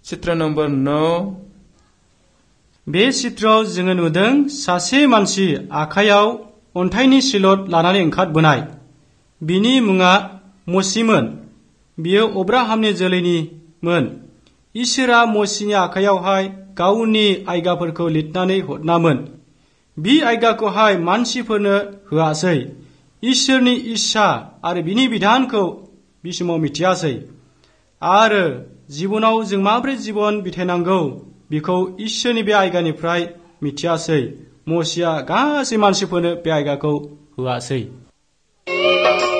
चित्र नम्बर 9 बे चित्रआव जोङो नुदों सासे मानसि आखायाव अन्थाइनि सिलट लानानै ओंखारबोनाय। बिनि मुङा मसीमोन। बियो अब्राहामनि जोलैनिमोन। इसोरा मसीनि आखायावहाय गावनि आयगाफोरखौ लिरनानै हरनामोन। बि आयगाखौहाय मानसिफोरनो होआसै। इसोरनि इस्सा आरो बिनि बिधानखौ बि समाव मिथियासै। आरो जिबनाव जों माबोरै जिबन बिथायनांगौ बिखौ इसोरनि बे आयगानिफ्राय मिथियासै। मसीया गासै मानसिफोरनो बे आयगाखौ होआसै।